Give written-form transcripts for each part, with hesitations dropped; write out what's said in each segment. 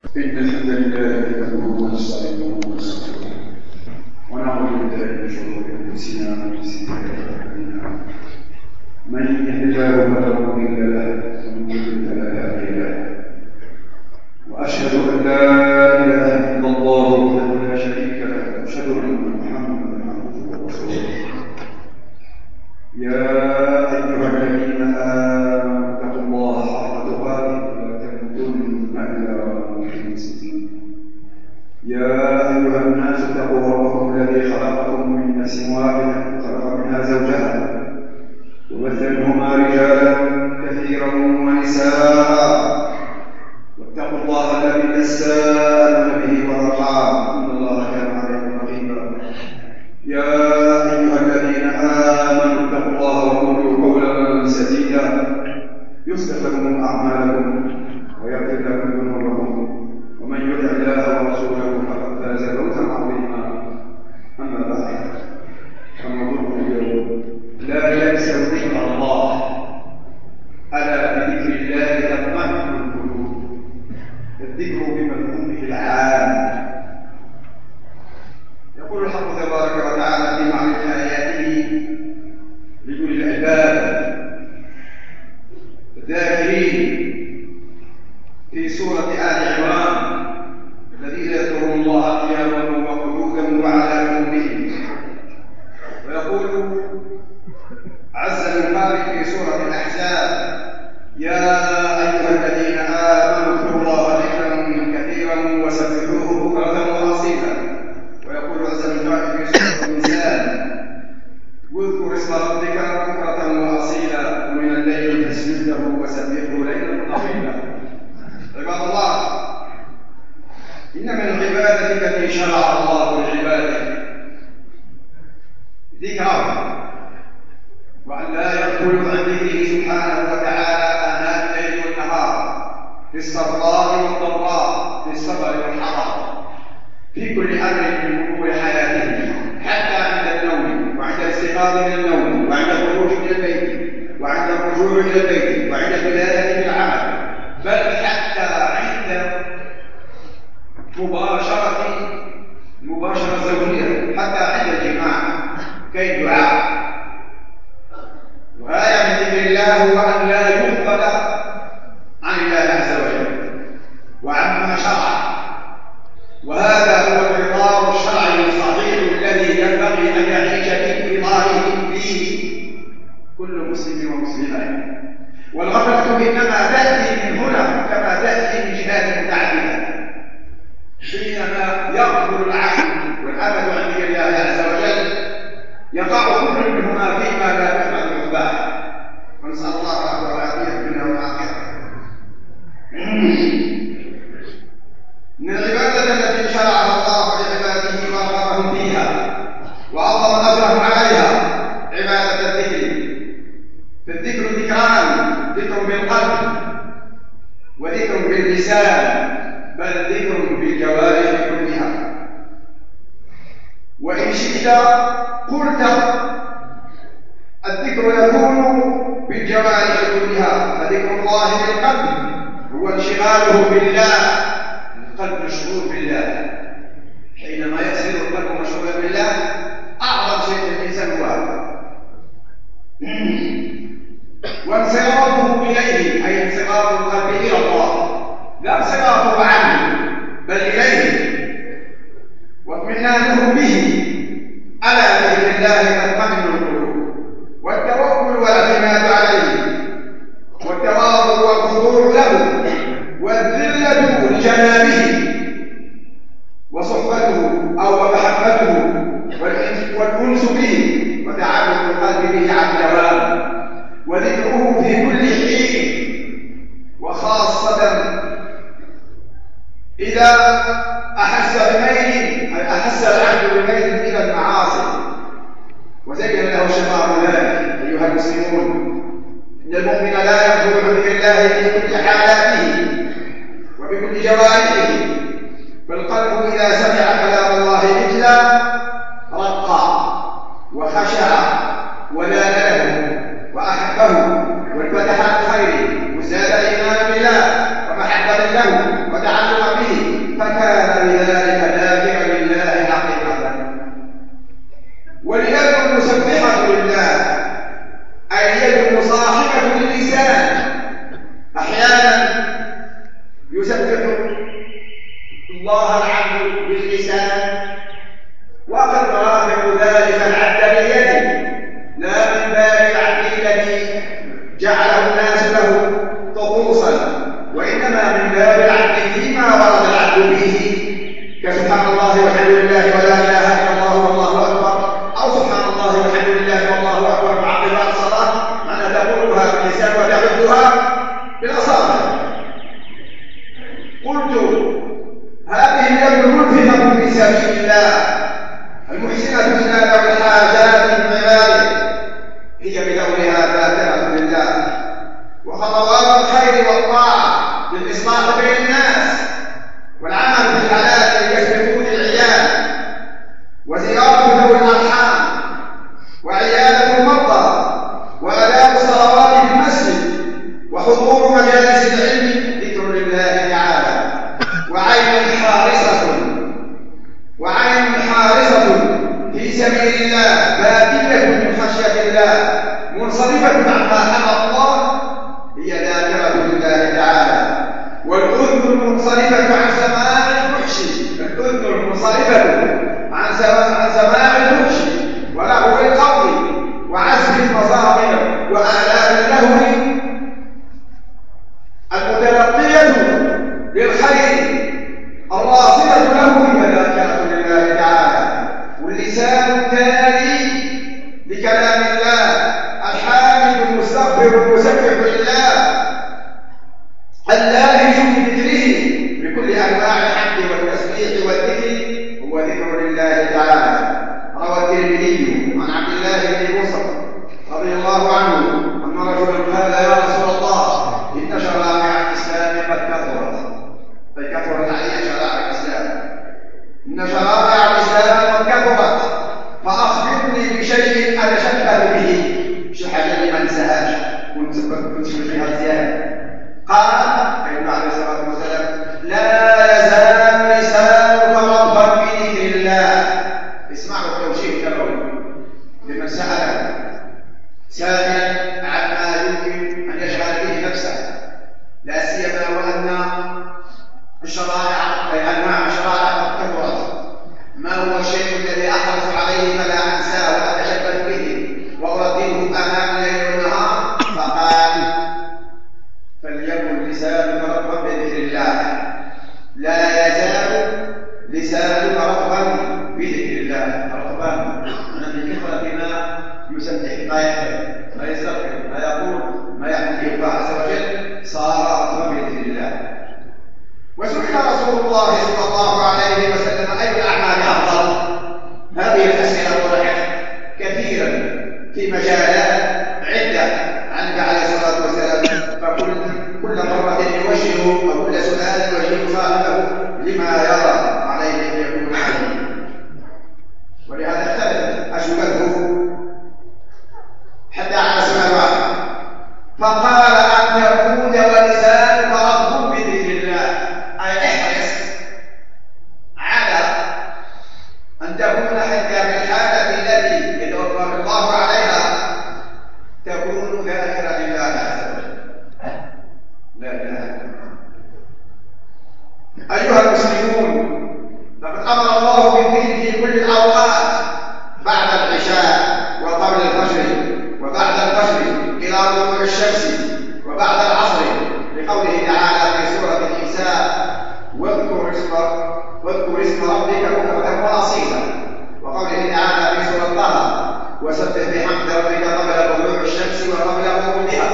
إن الحمد لله نحمده ونستعينه ونستغفره ونعوذ بالله من شرور أنفسنا ومن سيئات أعمالنا من يهد الله فلا مضل له ومن يضلل فلا هادي له وأشهد أن لا إله إلا الله وحده لا شريك له وأشهد أن محمدا عبده ورسوله يا أيها الذين آمنوا اتقوا الله حق تقاته ولا تموتن إلا وأنتم مسلمون يا أيها الناس اتقوا ربكم الذي خلقكم من نفس واحدة خلق منها زوجها وبث منهما رجالا كثيرا ونساء واتقوا الله الذي تساءلون به والأرحام إن الله كان عليكم رقيبا يا أيها الذين آمنوا اتقوا الله وقولوا قولا سديدا يصلح لكم أعمالكم ويغفر لكم ذنوبكم ومن يطع الله ورسوله فقد فاز فوزا عظيما أما بعد فموضوع اليوم لا ينسوا ذكر الله ألا بذكر الله تطمئن القلوب. الذكر بمفهومه العام. يقول الحق تبارك وتعالى في معرفة آياته لأولي الألباب الذاكرين في سورة آل عمران الذين يذكرون الله قياما وقعودا وعلى جنوبهم، ويقول عز من قائل في سورة الأحزاب يا أيها الذين آمنوا اذكروا الله ذكرا كثيرا وسبحوه بكرة وأصيلا، ويقول عز من قائل في سورة الإنسان واذكر اسم ربك بكرة وأصيلا ومن الليل فاسجد له وسبحه ليلا طويلا. عباد الله، إن من العبادة التي شرع الله لعباده ذكره، وأن لا يغفلوا عن ذكره سبحانه وتعالى آناء الليل والنهار في السراء والضراء في السفر والحضر في كل أمر من أمور حياته، حتى عند النوم وعند الاستيقاظ من النوم وعند الخروج من البيت وعند الرجوع إلى البيت وعند البداية في العمل، بل حتى عند مباشرة زوجية، حتى عند الجماع كالدعاء. وآية من ذكر الله هو أن لا يغفل عن الله عز وجل وعما شرع، وهذا هو الإطار الشرعي الصحيح الذي ينبغي أن يعيش في إطاره فيه كل مسلم ومسلمة. والغفلة إنما تأتي من هنا كما تأتي من جهات متعددة، حينما يغفل العقل والأمل عن ذكر الله عز وجل يقع كل منهما فيما لا يحمد عقباه، ونسأل الله العفو والعافية في الدنيا والآخرة. من العبادة التي شرعها الله لعباده ورغبهم فيها وعظم أجرهم عليها عبادة الذكر. فالذكر ذكران: ذكر بالقلب وذكر باللسان، بل ذكر بالجوارح كلها. وإن شئت قلت الذكر يكون بالجوارح كلها، فذكر الله بالقلب هو انشغاله بالله، القلب مشغول بالله. حينما يصير القلب مشغولا بالله أعظم شيء في الإنسان هو هذا. وانصرافه إليه، أي انصراف القلب إلى الله، لا انصرافه عنه بل إليه، واطمئنانه به. ألا بذكر الله تطمئن القلوب. والتوكل والاعتماد عليه، والتواضع والخضوع له، والذلة لجنابه، وصحبته أو محبته، والأنس به، وتعلق القلب به عن دوام، وذكره في كل حين، وخاصة إذا أحس العبد بميل إلى المعاصي وزين له شيطان ذلك. أيها المسلمون، إن المؤمن لا يغفل عن ذكر الله في كل حالاته وبكل جوارحه، فالقلب إذا سمع كلام الله إجلا رقى وخشع ونال له وأحبه وانفتح الخير وزاد إيمانا بالله ومحبة له وتعلق به فكان بذلك ذاكرا لله حقيقة. واليد المسبحة لله أي اليد المصاحبة للسان. أحيانا يسبح الله العبد باللسان وقد نرافق ذلك العبد باليد، لا من باب العبد الذي جعله الناس له طقوسا، وإنما من باب العبد فيما ورد العبد فيه، كسبحان الله والحمد لله ولا إله إلا الله والله أكبر، أو سبحان الله والحمد لله والله أكبر معقبات الصلاة، معنى تقولها باللسان وتعدها بالأصابع. قلت هذه اليد الملفظة في سبيل الله المحسنة إلى ذوي الحاجات من عباده هي بدورها ذاكرة لله، وخطوات الخير والطاعة للإصلاح بين الناس، والعمل بالحلال لكسب قوت العيال، وزيارة ذوي الأرحام، وعيادة المرضى، وأداء الصلوات في المسجد، وحضور مجالس العلم ذكر لله تعالى، وعين حارصة في سبيل الله باكية من خشية الله منصرفة عما حرم الله هي ذاكرة لله تعالى. والأذن المنصرفة عن سماع الفحش، الأذن المنصرفة عن سماع الفحش ولهو القول وعزف المظاهر وآلام اللهو المتلقية للخير الراصدة له بذاكرة لله تعالى. واللسان التالي لكلام الله الحامد المستغفر المسبح لله اللاهج بذكره بكل أنواع الحمد والتسبيح والذكر هو ذكر لله تعالى. روى الترمذي عن عبد الله بن بصر رضي الله عنه أن رجلا قال يا رسول الله إن شرائع الإسلام قد كثرت، أي كثرت علي شرائع الإسلام، إن شرائع الإسلام قد كثرت فأخبرني بشيء أتشبه به، مش حاجة لمن سهاش كنت فيها زيادة. قال النبي عليه الصلاة والسلام لا يزال لسانك رطبا بذكر الله. اسمعوا التوجيه النبوي لمن سأل سائلا عما يمكن أن يشغل به نفسه، لا سيما وأن الشرائع أي أنواع الشرائع قد كثرت. ما هو الشيء الذي أحرص عليه فلا أنساه وأتشبث به وأردده أمام الليل والنهار؟ فقال فليكن لسانك رطبا بذكر الله. لا يزال لسانك رطبا بذكر الله. رطبا من كثرة ما يسبح ما يستغفر ما يقول ما يحمد الله عز وجل صار رطبا بذكر الله. وسئل رسول الله صلى الله عليه وسلم أي الأعمال أفضل؟ هذه الأسئلة طرحت كثيرا في مجالات عدة عن النبي عليه الصلاة والسلام، فكل مرة يوجه أو كل سؤال يوجه صاحبه لما يرى عليه أن يكون عليه، ولهذا اختلفت أجوبته حتى على سؤال واحد، فقال أن يقول ولسانك رطب بذكر الله، أي احرص على أن تكون حتى في الحالة التي يتوفر الله عليها تكون ذاكرا لله عز وجل. لا إله إلا الله. أيها المسلمون، لقد أمر الله بالذكر في كل الأوقات بعد العشاء وقبل الفجر وبعد الفجر إلى طلوع الشمس وبعد العصر، لقوله تعالى في سورة النساء واذكر اسم ربك بكرة وأصيلا، وقوله تعالى في سورة طه وسبح بحمد ربك قبل طلوع الشمس وقبل غروبها،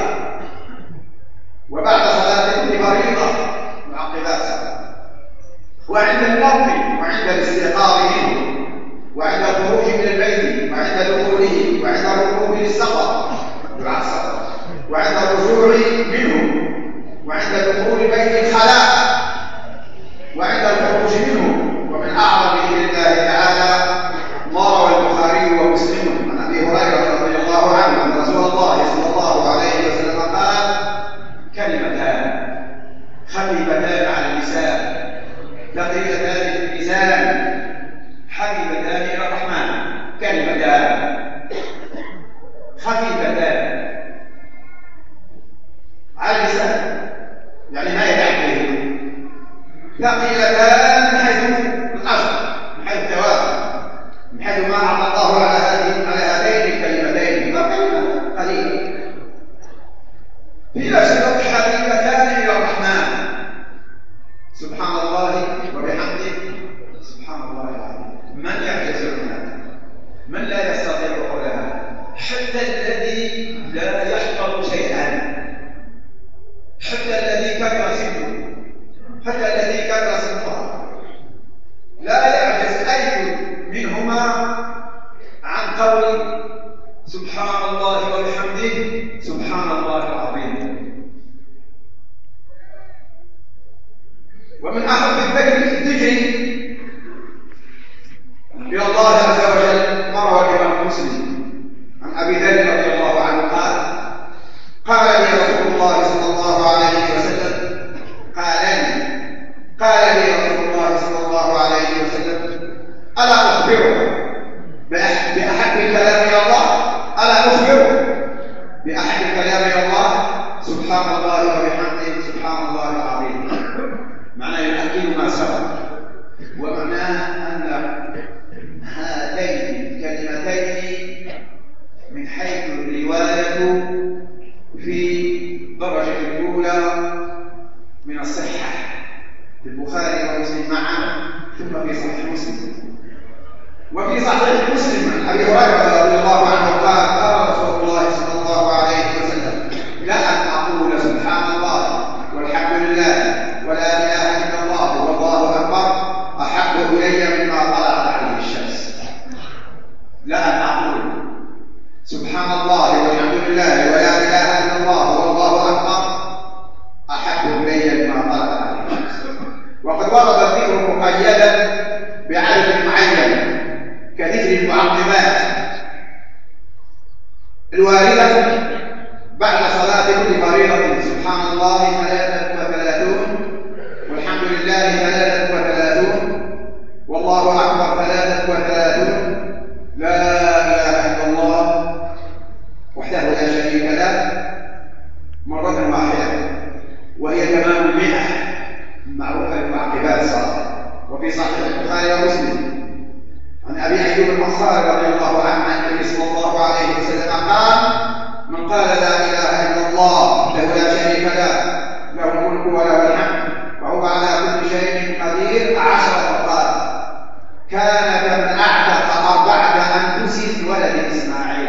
وبعد صلاة كل فريضة معقبات، وعند النوم وعند الاستيقاظ منه، وعند الخروج من البيت وعند دخوله، وعند الركوب للسفر يعصر، وعند الرجوع منه، وعند دخول بيت الخلاء، وعند الخروج منه. ومن أعظم ذكر الله تعالى ما روى البخاري ومسلم عن أبي هريرة رضي الله عنه أن رسول الله صلى الله عليه وسلم قال كلمتان خفيفتان على اللسان ثقيلتان في الميزان حبيبتان إلى الرحمن، كلمتان خفيفتان على اللسان، يعني ما يدعم، ثقيلتان من حيث الأجر، من حيث الثواب، من حيث ما أعطى الله على هاتين الكلمتين، كلمة قليلة في نفس الوقت حبيبتان إلى الرحمن. سبحان الله وبحمده، سبحان الله العظيم. من يعجز عنها؟ من لا يستطيع قولها؟ حتى الذي لا يحفظ شيئا، حتى الذي كثر سنه، حتى الذي كثر سنه لا يعجز أي منهما عن قول سبحان الله وبحمده سبحان الله العظيم. ومن أحب الذكر إلى الله عز وجل ما روى الإمام مسلم عن أبي ذر رضي الله عنه قال لي رسول الله صلى الله عليه وسلم قال لي رسول الله صلى الله عليه وسلم ألا أخبرك بأحب الكلام إلى الله؟ ألا أخبرك بأحب الكلام إلى الله؟ سبحان الله وبحمده سبحان الله العظيم. معناه يؤكد ما سبق، ومعناه أن هاتين الكلمتين من حيث الرواية في الدرجة الأولى من الصحة في البخاري ومسلم معا، ثم في صحيح مسلم. وفي صحيح مسلم عن أبي هريرة رضي الله عنه قال رسول الله صلى الله عليه وسلم لأن أقول سبحان الله والحمد لله ولا إله إلا الله والله أكبر أحب إلي مما طلعت عليه الشمس. لأن أقول سبحان الله والحمد لله ولا إله إلا الله والله أكبر أحب إلي مما طلعت عليه الشمس. وقد ورد الذكر مقيدا بعدد معين كذكر المعظمات الواردة بعد صلاة كل فريضة، سبحان الله 33 والحمد لله 33 والله أكبر 33 لا إله إلا الله وحده لا شريك له مرة واحدة، وهي تمام 100 معروفة بمعقبات الصلاة. وفي صحيح البخاري ومسلم عن أبي أيوب الأنصاري رضي الله عنه عن النبي صلى الله عليه وسلم قال من قال لا إله إلا الله له لا شريك له له الملك وله الحمد وهو على كل شيء قدير 10 مرات كان كمن أعتق 4 أنفس ولد إسماعيل.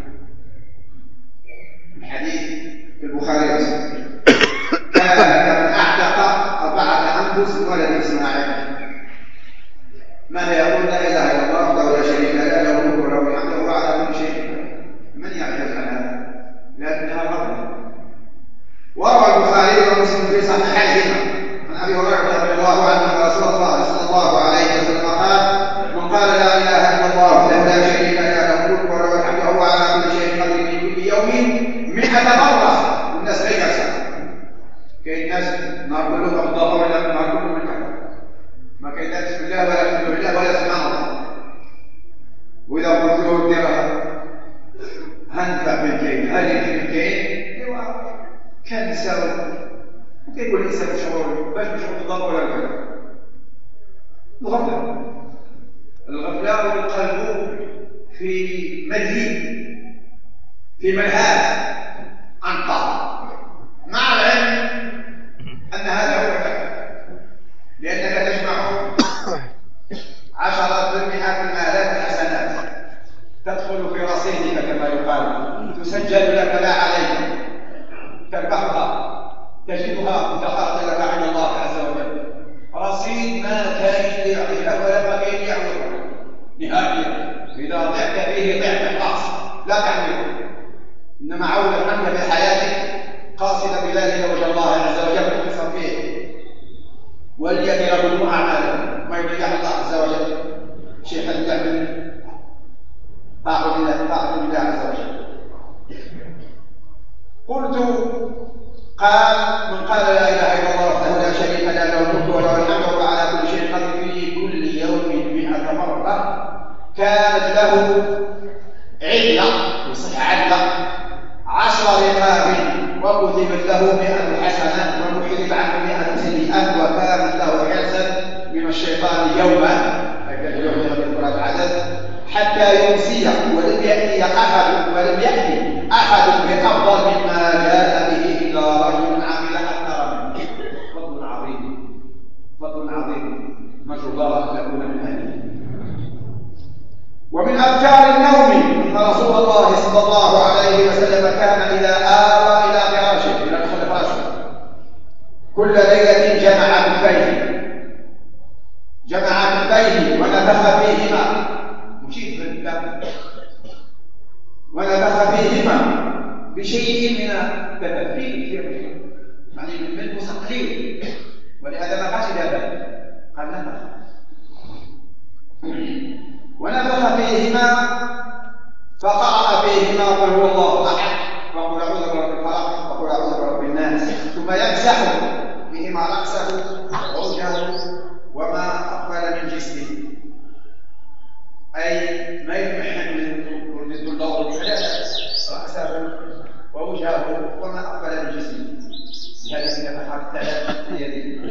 الحديث في البخاري ومسلم كان كمن أعتق 4 أنفس ولد إسماعيل. ماذا يقول لا إله إلا الله وحده لا شريك له له الملك وله الحمد وهو على كل شيء؟ من يعجز عن هذا؟ لكنها غلط. وروى البخاري ومسلم في صحيحيهما عن أبي هريرة رضي الله عنه أن رسول الله صلى الله عليه وسلم قال من قال لا إله إلا الله وحده لا شريك له له الملك وله الحمد وهو على كل شيء قدير في كل يوم 100 مرة. الناس لا يكسر، كاين ناس نهار كله الله ولا نهار كله من كفر، ما كاين لا بسم الله ولا الحمد لله ولا سبحان الله. وإذا قلت له ديرها هنفع بالكين هذه بالكين كان يساوي وكيقول الإنسان شعور باش بشعور بالضبط ولا الكلام. الغفلة والقلب في ملهي في ملهاة عن طاعة، مع العلم أن هذا هو الفعل، لأنك تجمع 10 بالمئات المآلاف الحسنات تدخل في رصيدك كما يقال، تسجل لك لا عليك، تربحها تجدها متحققة لك عند الله عز وجل. رصيد ما كان يعطيك ولا ما كان يعطيك نهائيا. إذا ضعت فيه ضعت خلاص لا تعمله، إنما عودت عنك بحياتك قاصدة بذلك وجه الله عز وجل تقصر فيه، وليد له أعماله ما يريد الله عز وجل. شيخ تعمل طاعة لله عز وجل. قلت قال من قال لا إله إلا الله وحده لا شريك له له الملك وله الحمد وهو على كل شيء كانت له عدة، يصح عدة 10 رقاب، وكتبت له 100 حسنة ومحرم عنه 100 سيئة، وكانت له حرزا من الشيطان يوما، هكذا اليوم يذكر العدد، حتى يمسي ولم يأتي أحد بأفضل مما جاء به إلا رجل عمل أكثر منه. فضل عظيم نرجو الله أن نكون من أهله. ومن أذكار النوم أن رسول الله صلى الله عليه وسلم كان إذا آوى إلى فراشه، إلى دخول فراشه، كل ليلة جمع كفيه ونفخ فيهما، مشيت بالله، ونفخ فيهما بشيء من التفكير، يعني من مسقين، ولهذا ما قالش هذا، قال نفخ، ونفخ فيهما فقرأ فيهما قل هو الله أحد، وقل أعوذ برب الفلق، وقل أعوذ برب الناس، ثم يمسح بهما رأسه ووجهه وما أقبل من جسمه، أي ما يتمحن من الدور رأسه ووجهه وما أقبل من جسمه، بهذه النفحات الثلاث في يده.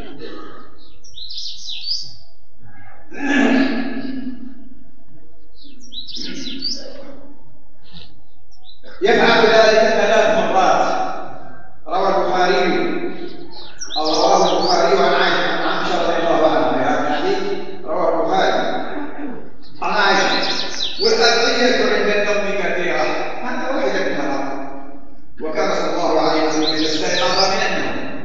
يفعل ذلك 3 مرات. روى البخاري عن عائشة رضي الله عنها، هذا الحديث رواه البخاري عن عائشة. والأدعية عند النوم كثيرة، هذا واحدة منها، وكان صلى الله عليه وسلم يستيقظ من النوم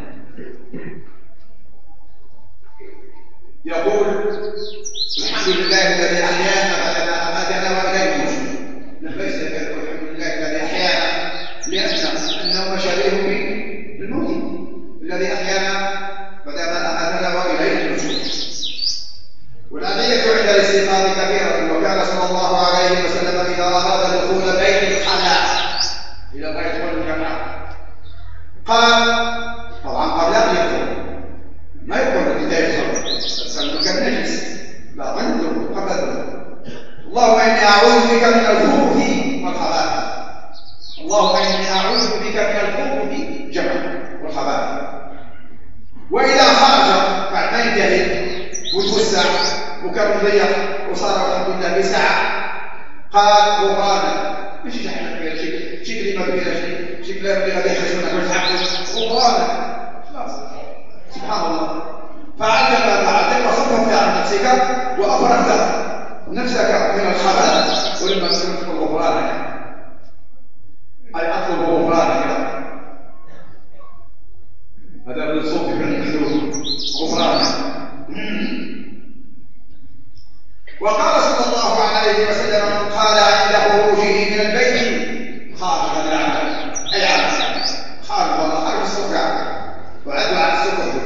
يقول الحمد لله الذي أحيانا بعدما أماتنا وإليه النشور. ليس يقول الحمد لله الذي أحيانا لأن النوم شبيه بالموت، الذي أحيانا بعدما أماتنا وإليه النشور. والأدعية عند الاستيقاظ كثيرة، وكان صلى الله عليه وسلم إذا أراد دخول بيت الخلاء إلى بيت والجماعة قال، طبعا قبل أن يدخل ما يقول البداية الإنسان كالنجس، لا عنده قبل اللهم إني أعوذ بك من الخبث والخبائث، اللهم إني أعوذ بك من الخبث جمع والخبائث. وإذا خرج بعد ما ينتهي وتوسع وكان ضيق وصار الحمد لله بسعة قال غفرانك، مش يحمل فيها شيء كلمة فيها شيء كلام اللي غادي يحرجونك وتحمل غفرانك، خلاص سبحان الله. فعلت ما فعلت وصفت عن نفسك وأفرغت نفسك من الخبث، ولما تطلب غفرانك أي أطلب غفرانك، هذا من صوت من الحدود غفرانك. وقال صلى الله عليه وسلم من قال عند خروجه من البيت خارج العمل، أي عمل خارج والله خارج السكة وعدوا عن السكة،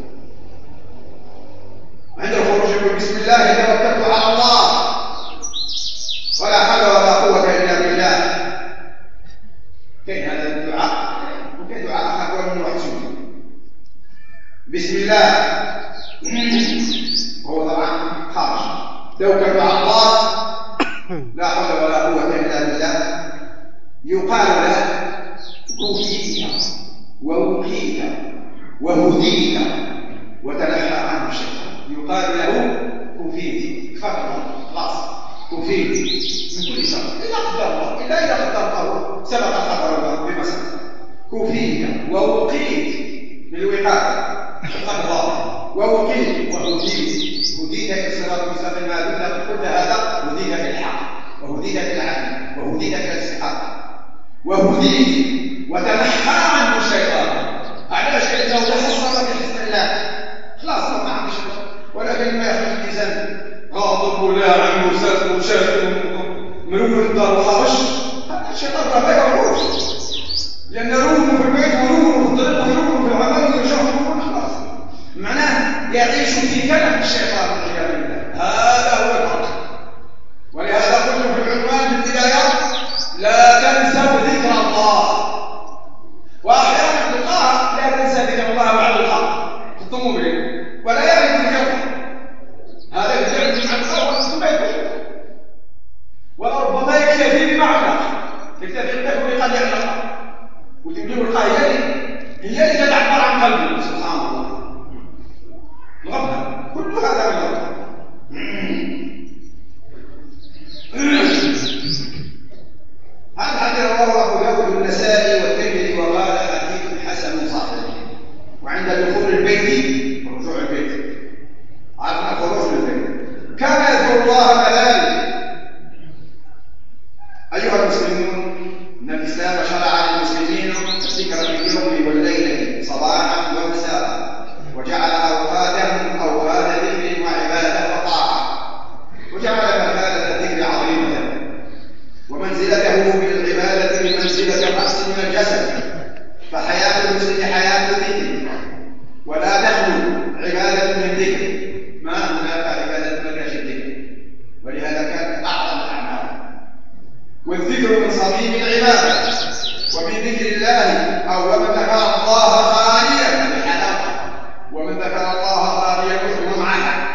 عند الخروج يقول بسم الله توكلت على الله ولا حول ولا قوة إلا بالله. كاين هذا الدعاء وكاين دعاء آخر من واحد شوف بسم الله، هو طبعا خارج توكلت على الله لا حول ولا قوة إلا بالله. يقال له كفيت ووقيت وهديت وتنحى عنه الشيطان، يقال له كفيت، فقط خلاص كفيت من كل شر إلا قدر الله، إلا إذا قدرته سبق قدر الله بمسك. كفيت ووقيت بالوقاية القدر، ووقيت وهديت، هديت إلى الصراط المستقيم، ما دمت قلت هذا هديت إلى الحق وهديت إلى العدل وهديت إلى الاستقامة وهديت وتنحى عنه الشيطان. علاش؟ لأنه تحصل بحسن الله خلاص ما عندش، ولكن ما يخرج الإنسان غاضب ولا عنده سلف وشاف ملوك الدار وحرش، هذا الشيطان راه ما يعرفوش، لأن رومه في البيت ورومه في الطريق ورومه في العمل ويشوفه خلاص، معناه يعيش في كلام الشيطان والعياذ بالله. هذا هو الحق. ولهذا قلت في العنوان في البداية لا تنسوا ذكر الله، وأحيانا تلقاها لا تنسى ذكر الله بعد الحق في الطموبيل ولا يعرف الجو، هذا الفعل من الأول ثم يكون كل هذا من الله. هذا حديث رواه أبو داود والنسائي والترمذي وقال حديث حسن صحيح. وعند دخول البيت ورجوع البيت عرفنا خروج البيت كان يذكر الله كذلك. أيها المسلمون، إن الإسلام شرع للمسلمين الذكر في اليوم والليلة صباحا ومساء، وجعل أوقاتهم أوقات ذكر وعبادة وطاعة، وجعل مكانة الذكر عظيمة ومنزلته في العبادة بمنزلة الرأس من الجسد. فحياة المسلم حياة ذكر، ولا تخلو عبادة من ذكر. ما هناك عبادة من الذكر، ولهذا كانت أعظم الأعمال. والذكر من صميم العبادة ومن ذكر الله، أو ومن ذكر الله خاليا بالحلاوة، ومن ذكر الله خاليا يحرم معنا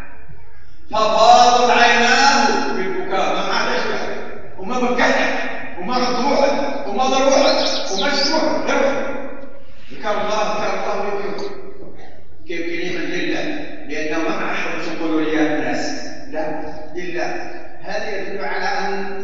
ففاضت عيناه بالبكاء. ما معنا شيء، وما بكحت، وما مطروحت، وما ضروحت، وما شروحت. ذكر الله ويذكر كيف كلمة لله، لأنه ما مع أحد يقول لي الناس، لا لله. هذا يدل على أن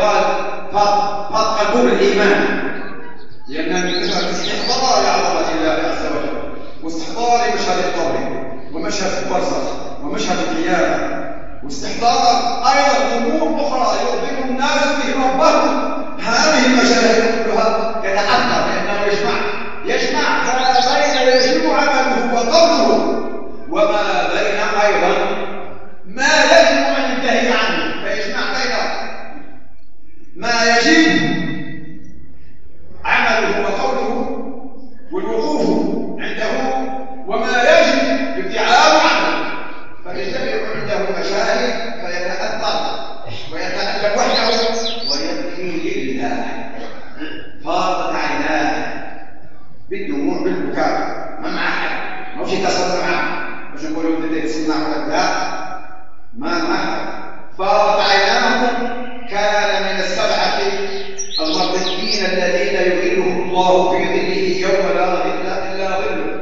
فاض قبول الإيمان، لأن من كثرة استحضار عظمة الله عز وجل، واستحضار مشهد القبر ومشهد البرزخ ومشهد القيامة، واستحضار أيضا أمور أخرى يخبر الناس به ربهم. هذه المشاهد كلها يتحضر، لأنه يجمع بين يجب عمله وقوله، وما بين أيضا ما يجب أن ينتهي عنه، فيجمع بين ما يجب عمله وقوله والوقوف عنده، وما يجب الابتعاد عنه، فتجتمع عنده مشاهد فيتأثر ويتألم وحده ويبكي لله. فاضت عيناه بالدموع بالبكاء، ما مع أحد، ما في تصرف معه باش نقولوا بديت تسمع ولا لا، ما مع. فاضت عيناه كان من السبعة المرضيين الذين يظلهم الله في ظله يوم لا ظل إلا ظله.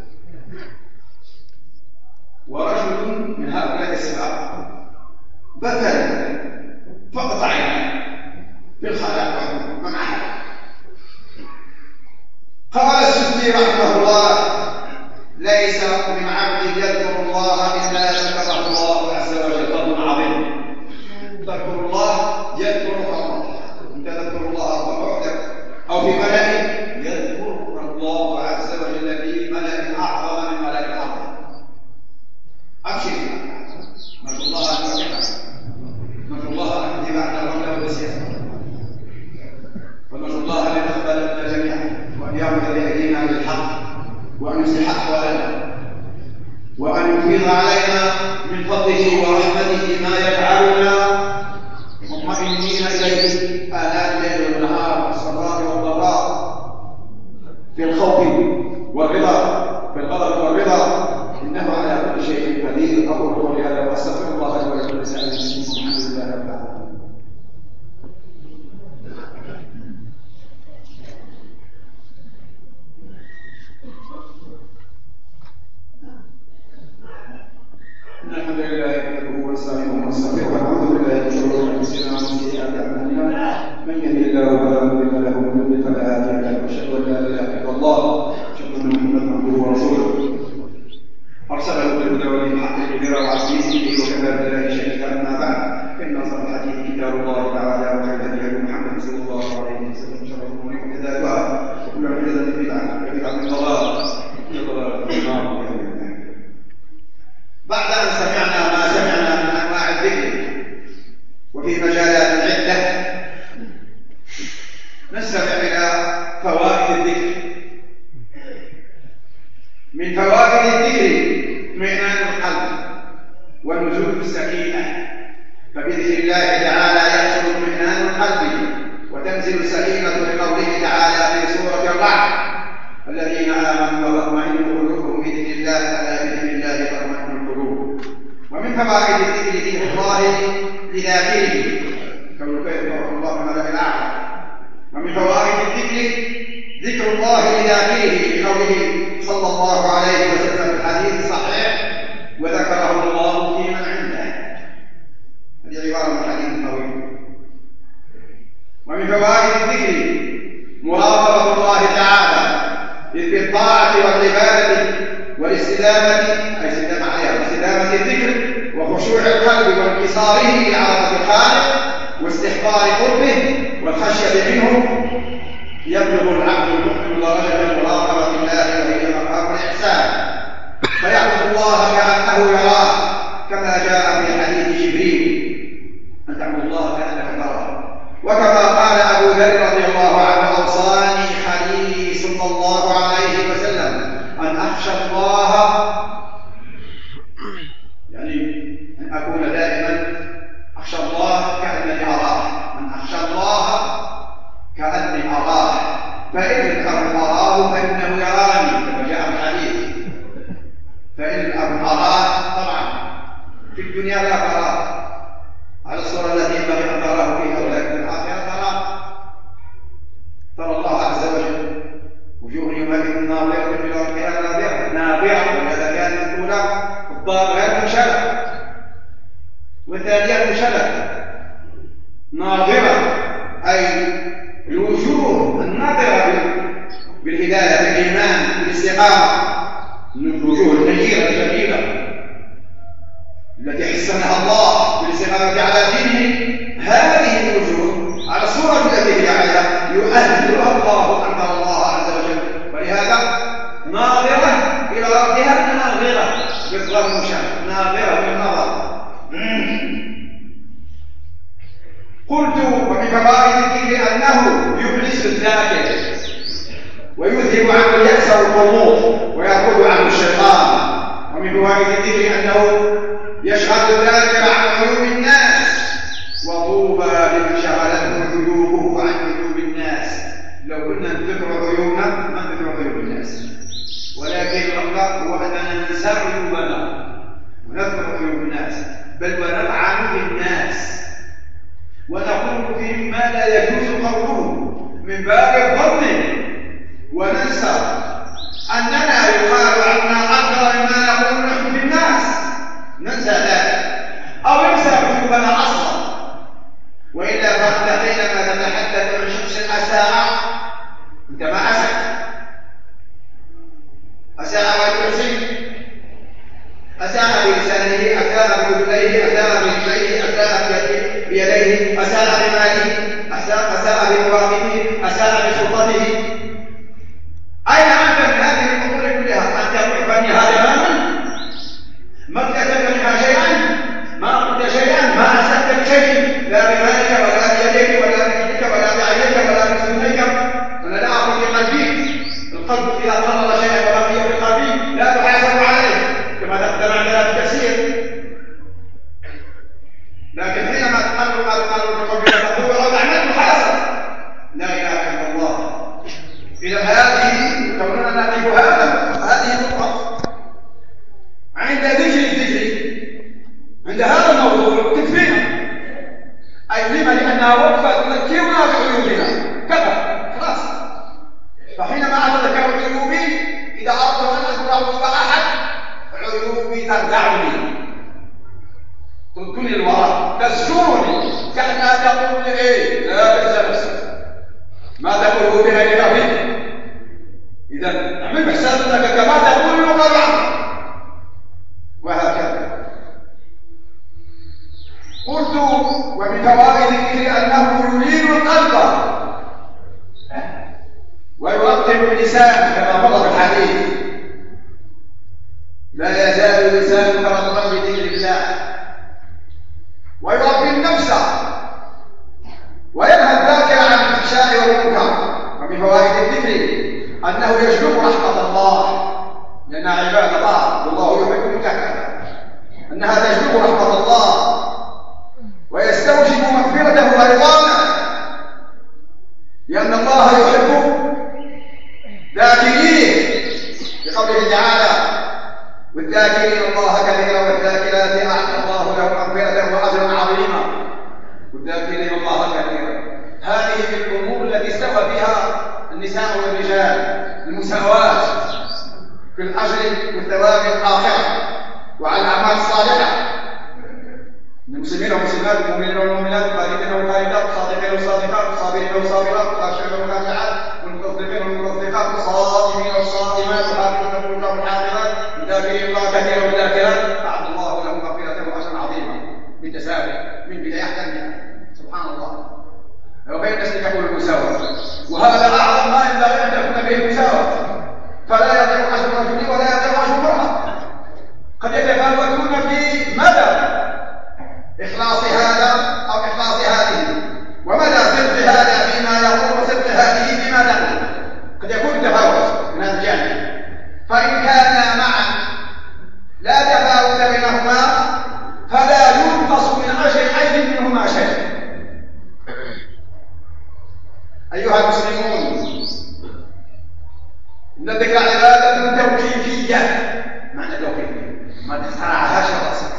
ورجل من هؤلاء السبعة بكى فقط عيناه بالخلاء ما معه. قال السدي رحمه الله: ليس من عبد يذكر الله إلا ذكره الله عز وجل. فضل عظيم. تذكر الله يذكر الله، انت تذكر الله وحدك او في ملأ، يذكر الله عز وجل في ملأ اعظم من ملأ الاعظم. ابشر، نرجو الله ان يوفقنا، نرجو الله ان يجمعنا وحده وسياسه، ونرجو الله ان يتقبل منا جميعا، وان يعمل بايدينا بالحق، وان يصلح احوالنا، وان يفيض علينا من فضله ورحمته ما يجعلنا مطمئنين إليه آناء الليل والنهار، في السراء والضراء، في الخوف والرضا، في الغضب والرضا، إنه على كل شيء قدير. أقول قولي هذا وأستغفر الله لي ولكم ولسائر المسلمين. الحمد لله رب العالمين. الحمد لله نحمده ونستعينه ونستغفره ونعوذ بالله من شرور انفسنا ومن سيئات اعمالنا. من يهده الله فلا مضل له ومن يضلل فلا هادي له. واشهد ان لا اله الا الله، واشهد ان محمدا عبده ورسوله، ارسله بالهدى ودين الحق ليظهره على دينه وكفى بالله شهيدا. اما بعد، فان اصدق الحديث كتاب الله تعالى، وخير الهدي محمد صلى الله عليه وسلم، شر الامور محدثاتها، وكل محدثه بدعه، وبدعه ضلاله، وكل ضلاله في النار. بعد أن سمعنا ما سمعنا من أنواع الذكر وفي مجالات عدة، نستمع إلى فوائد الذكر. من فوائد الذكر اطمئنان القلب ونزول السكينة، فبذكر الله تعالى يحصل اطمئنان القلب وتنزل السكينة لقوله تعالى في سورة الرعد: الذين آمنوا وتطمئن قلوبهم بذكر الله، ألا بذكر الله تطمئن القلوب. ومن فوائد الذكر ذكر الله لذاكره، كما يذكر الله ملأ الأعلى. ومن فوائد الذكر ذكر الله لذاكره، بقوله صلى الله عليه وسلم في الحديث الصحيح: وذكر استدامة الذكر وخشوع القلب وانكساره لعظمة الخالق واستحضار قربه والخشية منه، يبلغ العبد المؤمن درجة مراقبة الله وهي مقام الإحسان، فيعبد الله كأنه يراه كما جاء في حديث جبريل أن تعبد الله كأنك تراه. وكما قال أبو ذر رضي الله عنه: أوصاني خليلي صلى الله عليه وسلم أن أخشى الله، يعني أن أكون دائما أخشى الله كأنني أراه، أن أخشى الله كأني أراه، فإن لم أكن أراه فإنه يراني كما جاء في الحديث. فإن لم أكن أراه، طبعا في الدنيا لا تراه على الصورة التي ينبغي أن تراه فيها، ولكن في الآخرة ترى الله عز وجل. وجوه يومئذ ناظرة إلى ربها ناظرة، ولهذا كانت الأولى الضاد غير منشلة والثانية منشلة. ناظرة أي الوجوه الناظرة بالهداية بالإيمان بالاستقامة، الوجوه النيرة الجميلة التي حسنها الله بالاستقامة على دينه. هذه الوجوه على الصورة التي هي عليها يؤهلها الله أن ترى الله عز وجل، ولهذا ناظرة إلى ربها، ناظرة بالضم ناظرة بالنظر. قلت: ومن فوائد الذكر أنه يبلس الذاكر ويذهب عنه اليأس والقنوط ويأخذ عنه الشيطان. ومن فوائد الذكر أنه يشغل الذاكر عن عيوب الناس، وطوبى لمن شغلته عيوبه عن عيوب الناس. لو كنا نذكر عيوبنا ما نذكر عيوب الناس، ولكن الأمر هو أننا ننسى عيوبنا ونذكر عيوب الناس، بل ونطعن في الناس ونقول فيهم ما لا يجوز قوله من باب الظن، وننسى أننا يقال عنا أكثر مما نقول نحن في الناس، ننسى ذلك أو ننسى عيوبنا أصلا. وإلا فأنت حينما تتحدث عن شخص أساء، أنت ما أساء ويحسن، أساء بلسانه، أساء برجليه، أساء برجليه، أساء بيديه، أساء بماله، أساء بمواقفه، أساء بسلطته. أين أنت من هذه الأمور كلها؟ أنت تعرفني هذا ماما؟ ما كتبت منها شيئا؟ ما قلت شيئا؟ ما أسأت بشيء، لا بمالك ولا بيديك ولا بيدك ولا بعينك ولا بسنيك، أنا لا أقول في قلبي. القلب إذا قرر شيئا وبقي في قلبي لا تحاسب عليه كما تقدم عندنا بكثير. لكن حينما تقرر ما تقرر في قلبك تقول رب عمل محاسب، لا إله إلا الله. إذا هذه كوننا نقف هذه النقطة عند ذكر عند هذا الموضوع تكفينا، أي لما؟ لأنها وقفة تذكرنا بعيوبنا كذا خلاص. فحينما أتذكر عيوبي، إذا أردت أن أذكر عيوب أحد، عيوبي تردعني تردني الوراء، تزجرني كأنها تقول لي إيه لا تنسى نفسك، ما تقوله بها لنفسك. إذا اعمل بحساب أنك كما تقول يقال عنك، وهكذا. قلت: ومن فوائد الذكر أنه يلين القلب ويرطب اللسان كما مر في الحديث: لا يزال لسانك رطبا بذكر الله، ويربي النفس وينهى الذاكر عن الفحشاء والمنكر. ومن فوائد الذكر أنه يجلب رحمة الله، لأنها عباد الله والله يحب المتقين، أنها تجلب رحمة الله ويستوجب مغفرته ورضوانه، لأن الله يحب ذاكرين بقوله تعالى: والذاكرين الله كثيرا والذاكرات أعد الله لهم مغفرة وأجرا عظيما. والذاكرين الله كثيرا، هذه الأمور التي استوى بها النساء والرجال، المساواة في الأجر والثواب الآخرة وعلى الأعمال الصالحة. المسلمين والمسلمات، المؤمنين والمؤمنات، القانتين والقانتات، الصادقين والصادقات، الصابرين والصابرات، الخاشعين والخاشعات، والمتصدقين والمتصدقات، الصائمين والصائمات، الحافظين والحافظات، الذاكرين بالتساوي من بداية حتى النهاية. سبحان الله. وبين الناس تكون المساواة، وهذا أعظم ما ينبغي أن تكون به المساواة، فلا يضيع أجر الرجل ولا يضيع أجر المرأة. قد يتفاوتون في مدى إخلاص هذا أو إخلاص هذه، ومدى صدق هذا فيما يقول وصدق هذه فيما تقول، قد يكون تفاوت من هذا الجانب. فإن كانا معا لا تفاوت بينهما فلا ينقص من أجر أي منهما شيء. أيها المسلمون، إن الذكر عبادة توقيفية. معنى توقيفية ما تخترعهاش راسك،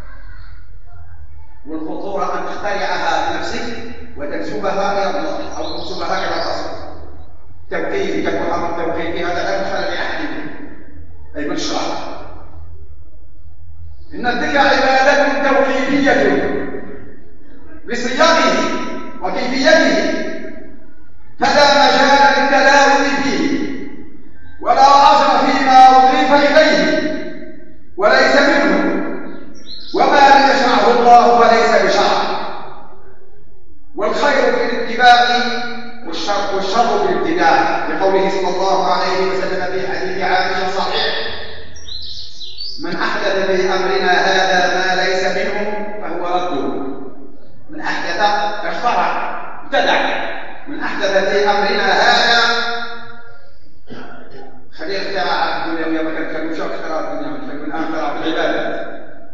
والخطورة أن تخترعها بنفسك وتنسبها إلى الله أو تنسبها إلى الرسول. توقيفي تكون أمر توقيفي، هذا لا يدخل لأحد أي من شرع. إن الذكر عبادة توقيفية بصيغه وكيفيته، فلا مجال للتلاوم فيه ولا أجر فيما أضيف إليه وليس منه، وما لم يشرعه الله فليس بشرع. والخير في الاتباع والشر في الابتداع، لقوله صلى الله عليه وسلم في حديث عائشة الصحيح: من أحدث في أمرنا هذا ما ليس منه فهو رد. من أحدث اخترع ابتدع. من أحدث في أمرنا هذا، خلينا اختراع الدنيا ويا ما كان شو اختراع الدنيا من اختراع العبادة.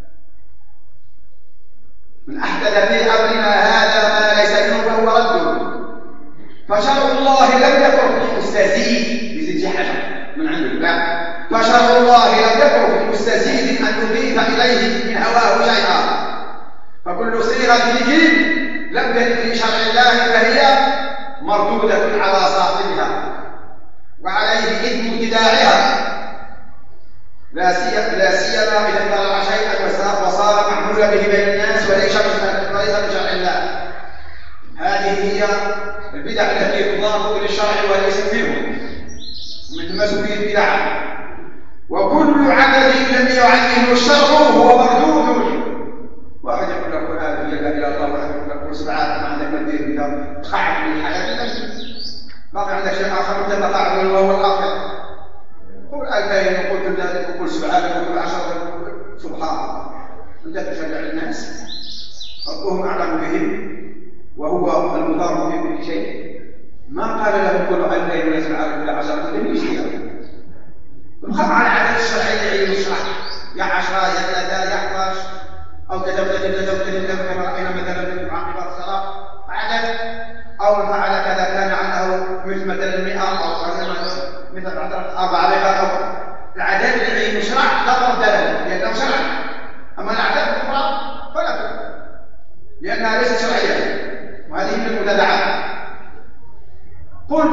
من أحدث في أمرنا هذا ما ليس منه فهو رد. فشرع الله لم يكن مستزيد بزيد حاجة من عنده، لا، فشرع الله لم يكن مستزيد أن يضيف إليه من هواه شيئا. فكل صيغة ذكر لم ترد في شرع الله فهي مردودة على صاحبها وعليه إثم ابتداعها، لا سيما إذا اخترع شيئا وصار معمولا به بين الناس وليس من شرع الله. هذه هي البدع التي تضاف إلى الشرع وليست منه، متمسك به البدع. وكل عدد لم يعينه الشرع هو مردود. واحد يقول لك هذا هي لا اله الا الله، واحد يقول لك كل سبعات ما عندك مدير انت تقاعد من الحياه، ما في عندك شيء اخر انت تقاعد من الله والاخره. قول 2000 وقلت ذلك وكل سبعات وكل 10، سبحان الله. انت تشرع الناس، ربهم اعلم بهم وهو المضار في كل شيء. ما قال لهم كل 2000 ولا 7 ولا 10 لم يشتغل. وخاف على عدد الشرعي اللي يشرع يا 10 يا 3 يا 11 أو كتبت كما رأينا مثلا عقب الصلاة عدد، أو فعل كذا كان عنه مثل مثلا 100 أو مثل 4 أو العدد الذي يشرع لا فرد له لأنه شرع. أما الأعداد الأخرى فلا فرد لأنها ليست شرعية، وهذه من المبتدعات. قلت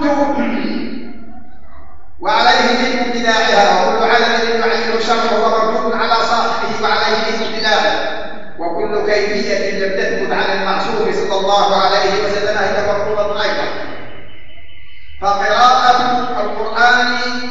وعليه إثم ابتداعها، وكل عدد يعينه الشرع هو مردود على صاحبه وعليه إثم ابتداعه. وكل كيفية لم تثبت على المعصوم صلى الله عليه وسلم هي مرفوضة أيضا. فقراءة القرآن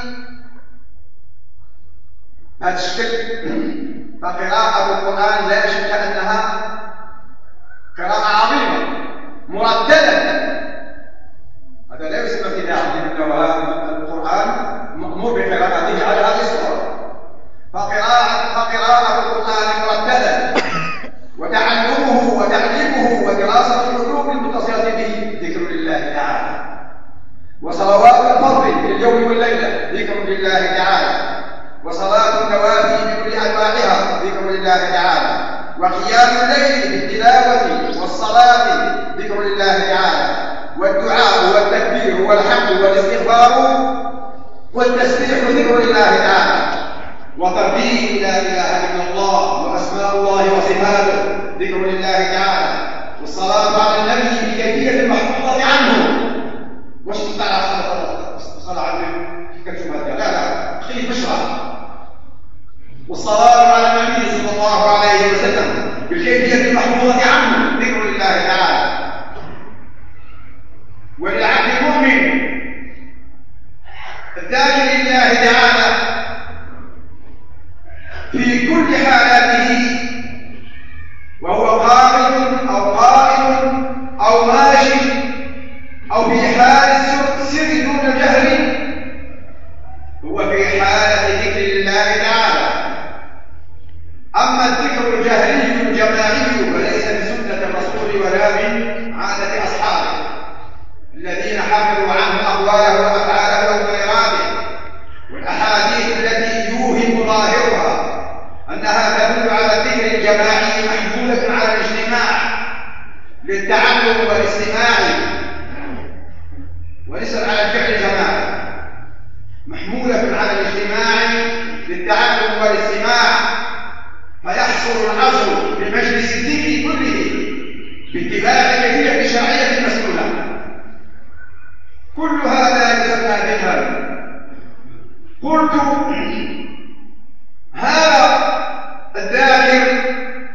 هذا الشكل، فقراءة القرآن لا شك أنها قراءة عظيمة مرتبة. هذا لا يسمى ابتداعا، لأن القرآن مأمور بقراءته على هذه الصورة. فقراءة القرآن مرتبة، وتعلمه وتعليمه ودراسة العلوم المتصلة به ذكر لله تعالى، وصلوات الفرض لليوم والليلة ذكر لله تعالى، وصلاة النوافل بكل أنواعها ذكر لله تعالى، وقيام الليل بالتلاوة والصلاة ذكر لله تعالى، والدعاء والتكبير والحمد والاستغفار والتسبيح ذكر لله تعالى، وترديد لا اله الا الله واسماء الله وصفاته ذكر لله تعالى، والصلاه على النبي بكيفيه المحفوظه عنه. وش تطلع الصلاه على النبي كيف تشوفها؟ لا خليه مشرع. والصلاه على النبي صلى الله عليه وسلم بالكيفيه المحفوظه عنه ذكر لله تعالى. وللعبد المؤمن الذاكر لله تعالى في كل حالاته وهو والاستماع، وليست على الفعل الجماعي، محمولة على الاجتماع للتعلم والاستماع، فيحصل الأجر بمجلس الذكر كله باتباع الكيفية الشرعية المسؤولة. كل هذا يسمى ذكرا. قلت هذا الذاكر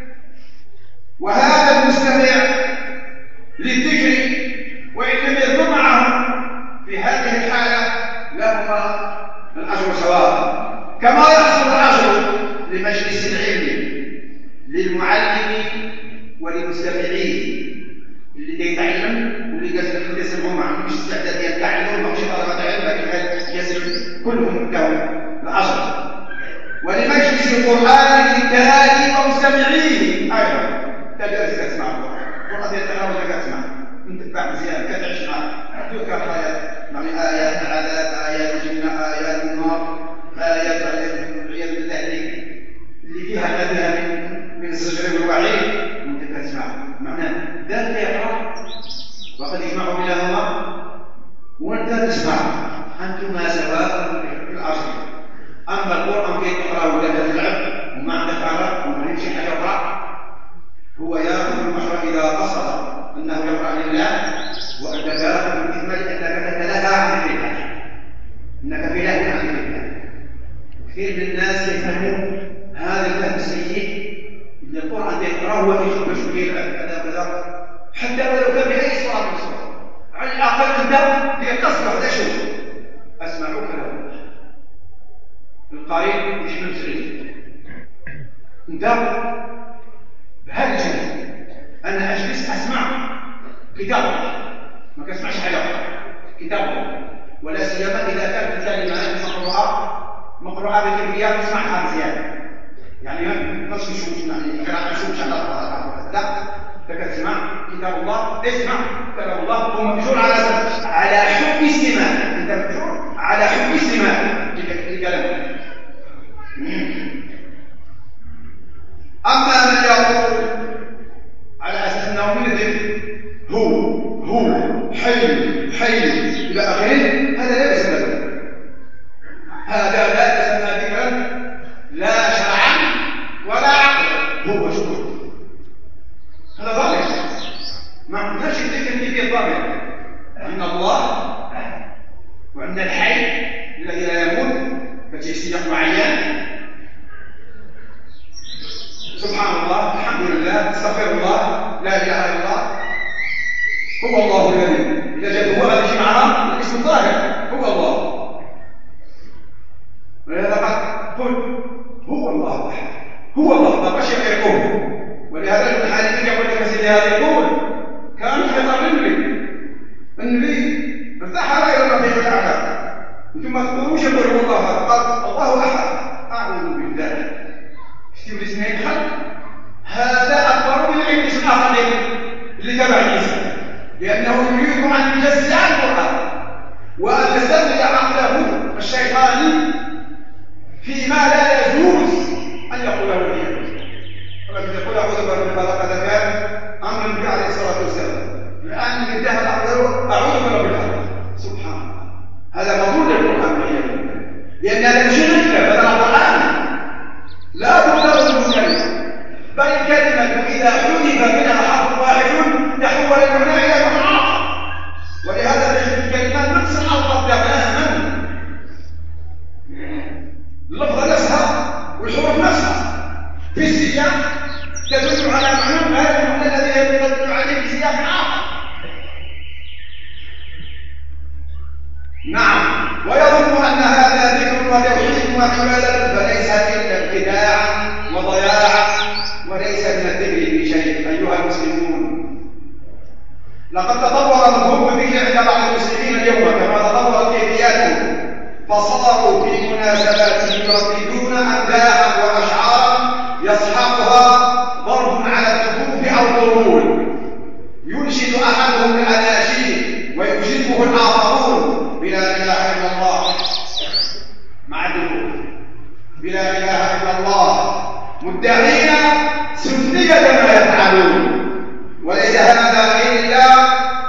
وهذا المستمع للذكر وإن لم يكن معه في هذه الحالة لهما الأجر سواء، كما يحصل الأجر لمجلس العلم للمعلم وللمستمعين اللي يتعلم واللي يسمعوا ما عندهمش استعداد يتعلموا ماشي طلبة علم لكن يسمع كلهم لهم الأجر، ولمجلس القرآن للتالي ومستمعين أيضا تدرس تسمع القرآن يتناول تسمع تتبع مزيان كتعيش معه تذكر آيات يعني آيات العذاب آيات الجنة آيات النار آيات العياذ بالله اللي فيها نبيها من الزجر والوعيد وانت تسمع معناه ذلك يقرأ وقد يجمع بينهما وانت تسمع أنتما سواء في الأجر. أما القرآن كيف تقرأه ولا تلعب وما عندك عرب وما يمشي حاجة يقرأ، هو يأخذ المحر إذا قصد أنه يقرأ لله وأنت تأخذ الإثم لأنك تتلهى عن الله، إنك في لهو عن الله. كثير من الناس يفهمون هذا الفهم السيء إن القرآن يقرأه ويخبش به كذا كذا حتى ولو كان بأي صورة من الصور، على الأقل أنت تصبح تشوف أسمعوك له القريب مش مسلم أنت بهذا الجانب أنا أجلس أسمع كتاب ما كسمعش حاجة كتاب، ولا سيما إذا كانت الكلمات مقروءة بكيفية تسمعها مزيان، يعني ما تشوفش يعني قراءة شوفش على القرآن لا تسمع كتاب الله، اسمع كلام الله، هو مبشور على حب استماع، أنت مبشور على حب استماع لكلام. أما من يقول على أساس أنه من الذكر هو حي إلى آخره، هذا لا يسمى ذكرا، هذا لا يسمى ذكرا لا شرعا ولا عقلا، هو شكر هذا ضابط ما عندناش الذكر اللي فيه ضابط. عند الله وعند الحي الذي لا يموت فتيسير معين، سبحان الله الحمد لله استغفر الله لا اله الا الله، هو الله الذي اذا جاء هو هذا شيء معناه الاسم الظاهر هو الله، ولهذا قل هو الله احد هو الله لا بشر يقول، ولهذا ابن حاتم يقول لك سيدي هذا يقول كان خطاب النبي ارتاح الى الرفيق الاعلى، انتم ما تقولوش يقول الله قال الله احد اعوذ بالله اشتري الاثنين خلق، هذا اكبر من العلم الاخرين اللي تبع عيسى، لانه يريد ان يجزع القران وان يستغل عقله الشيطاني فيما لا يجوز ان يقوله اليه، ولكن يقول اعوذ برب الفلق هذا كان امر النبي عليه الصلاه والسلام، الان انتهى الامر اعوذ برب الفلق، سبحان الله هذا مضر للقران لان هذا مش ذكر هذا القران لا تطلب الكلمه، بل الكلمه اذا حذف منها حرف واحد تحول المعنى الى معنى اخر، ولهذا تجد الكلمات نفس الالفاظ تماما، اللفظه نفسها والحروف نفسها في السياق تدل على معنى هذا المعنى الذي يدل عليه في سياق اخر. نعم، ويظن ان هذا ذكر وتوحيد وعباده فليس الا ابتداعا وضياعا وليس من الذكر بشيء. ايها المسلمون، لقد تطور مفهوم الذكر عند بعض المسلمين اليوم كما تطورت كيفياته، فصاروا في مناسباتهم يرددون امداحا واشعارا يصحبها ضرب على الكفوف او الطبول، ينشد احدهم الاناشيد ويجيبه الاخرون بلا اله الا الله مع الدخول بلا اله الا الله، مدعين سنية ما يفعلون، وليس هذا الا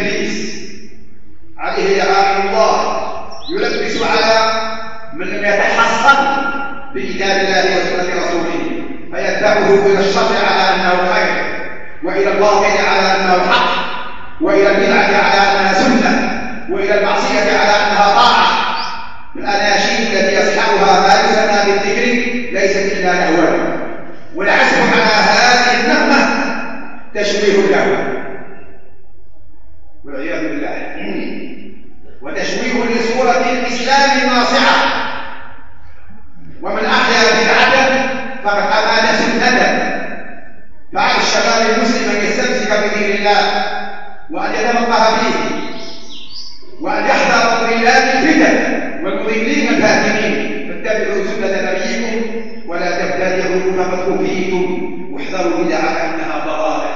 إبليس عليه لعائن الله يلبس على من لم يتحصن بكتاب الله وسنة رسوله فيدفعه إلى الشر على أنه خير، وإلى الباطل على أنه حق، وإلى البدعة على أنها سنة، وإلى المعصية على أنها طاعة. الأناشيد التي يصحبها ما يسمى بالذكر ليست إلا لهوا، والعزم على هذه النغمة تشويه له والعياذ بالله، وتشويه لصورة الإسلام الناصعة. ومن أحيا بدعة فقد أمال سنة. فعلى الشباب المسلم أن يستمسك بدين الله وأن يتفقه فيه وأن يحذر من الفتن والمضلين الفاتنين. فاتبعوا سنة نبيكم ولا تبتدعوا فقد كفيتم واحذروا بدعة فإنها ضلالة.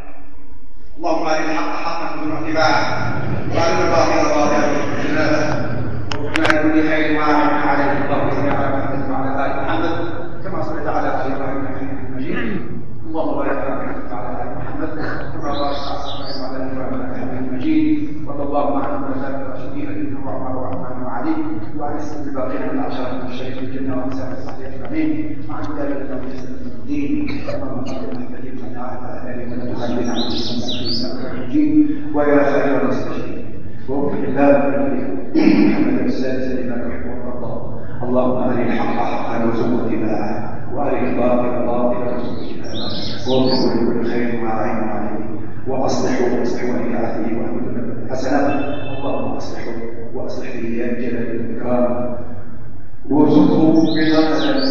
اللهم أرنا الحق حقا وارزقنا اتباعه وأرنا الباطل باطلا واجتنابه وارزقنا كل خير ما أنعمت عليه. اللهم صل على محمد وعلى آل محمد كما صليت على آل إبراهيم إنك حميد مجيد. اللهم بارك على محمد وعلى آل محمد كما باركت على إبراهيم وعلى آل إبراهيم إنك حميد مجيد. وارض اللهم عن الخلفاء الراشدين الذين عمر وعثمان وعلي وعن السنة الباقين من العشرة المبشرين بالجنة وعن سائر الصحابة أجمعين وعن كتاب الله وسنة الدين. اللهم صل على محمد وعلى آله ولا تخلنا عن السنة المجيد ويا خير المستشفين ووفق الله محمد السادس لما تحب وترضى. اللهم أرنا الحق حقا وارزقنا اتباعه وأرنا الباطل باطلا وارزقنا اجتنابه ووفق لكل خير ما عين عليه وأصلحوا وليعته وأهل حسنات. اللهم أصلحوا وأصلح به يا جلال الإكرام وارزقه بطانة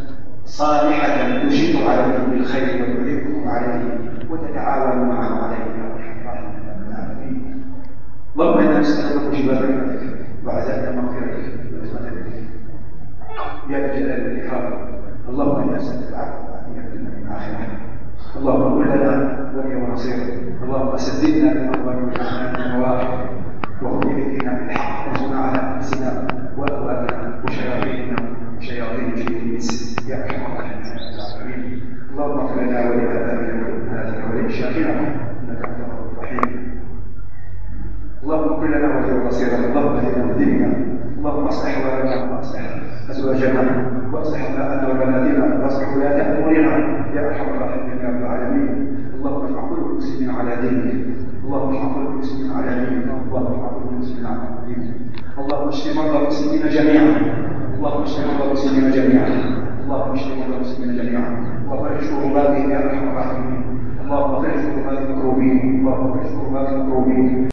صالحة تشيط عليكم بالخير وتعينكم عليه وتتعاونوا معه عليه يا أرحم الراحمين يا رب العالمين. اللهم إنا نسألك موجبات رحمتك وعزائم مغفرتك ورحمتك يا جلال الإكرام. اللهم إنا نسألك العفو والعافية في الدنيا والآخرة. اللهم كن لنا وليا ونصيرا. اللهم سددنا بالأقوال والأعمال والمواقف وخذ بيدنا بالحق وانصرنا على أنفسنا وأهوالنا وشياطيننا وشياطين الجن والإنس يا أرحم الراحمين يا رب العالمين. اللهم اغفر لنا ولآبائنا ولأمهاتنا ولمشايخنا إنك أنت الغفور الرحيم. اللهم كن لنا وليا ونصيرا. اللهم اهدنا واهدنا. اللهم اصلح ولنا واصلح أزواجنا واصلح أبناءنا وبناتنا واصلح ولاة أمورنا يا أرحم الراحمين يا رب العالمين. اللهم اجمع كل المسلمين على دينك. اللهم اجمع كل المسلمين على دينك. اللهم اجمع كل المسلمين على دينك. اللهم اشف مرضى المسلمين جميعا. اللهم اشف مرضى المسلمين جميعا. اللهم اشف مرضى المسلمين جميعا وفرج كرباتهم يا أرحم الراحمين. اللهم فرج كربات المكروبين. اللهم فرج كربات المكروبين.